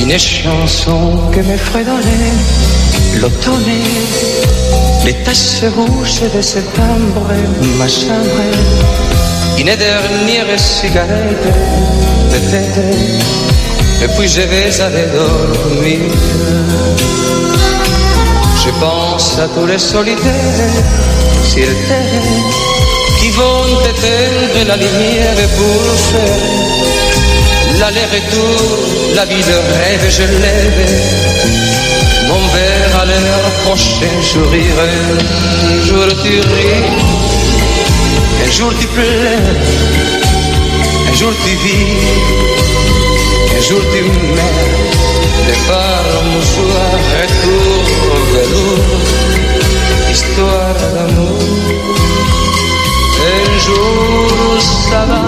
Une chanson que me fredonne l'automne, les tasses rouges de septembre, ma chambre, une dernière cigarette peut-être, et puis je vais aller dormir. Je pense à tous les solitaires sur terre qui vont éteindre la lumière pour faire l'aller-retour, la vie de rêve. Je lève mon verre à leur prochain sourire. Un jour tu ris, un jour tu pleures, un jour tu vis, un jour tu meurs. Départ au mouchoir, retour au velours, histoire d'amour. Un jour ça va,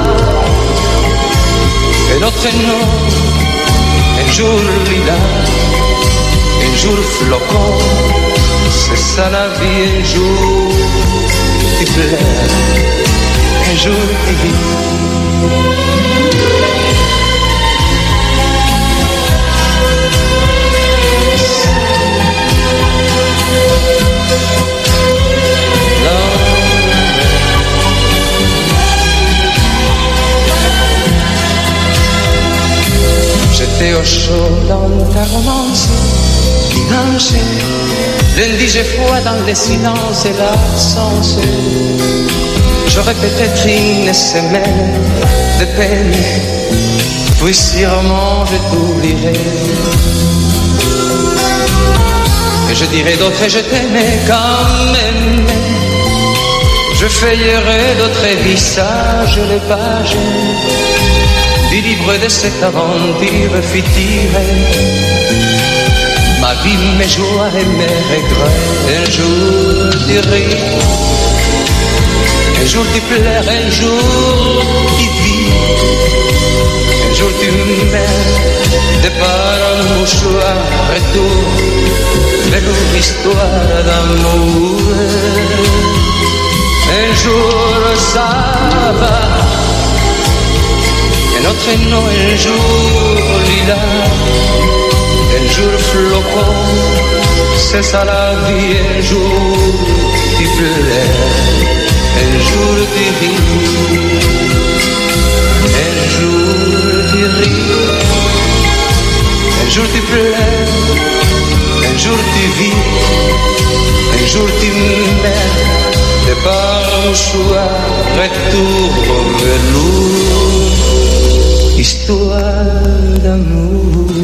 et l'autre non. Un jour lilas, un jour flocon. C'est ça la vie. Un jour tu pleures, un jour tu vis. J'étais au chaud dans ta romance, dimanche, lundi j'ai froid dans le silence et l'absence. J'aurais peut-être une semaine de peine, puis sûrement je t'oublierai. Et je dirai d'autres je t'aimais quand même. Je feuillerai d'autres visages, les pages du livre de cette aventure fictive. Ma vie, mes joies et mes regrets. Un jour tu ris, un jour tu pleures, un jour tu vis, un jour tu meurs. Départ en mouchoir, retour vers une histoire d'amour. Un jour ça va, un autre non. Un jour lilas, un jour flocon. C'est ça la vie. Un jour tu pleures, un jour tu ris, un jour tu ris, un jour tu pleures, un jour tu vis, un jour tu meurs. Départ au mouchoir, retour au velours, histoire d'amour.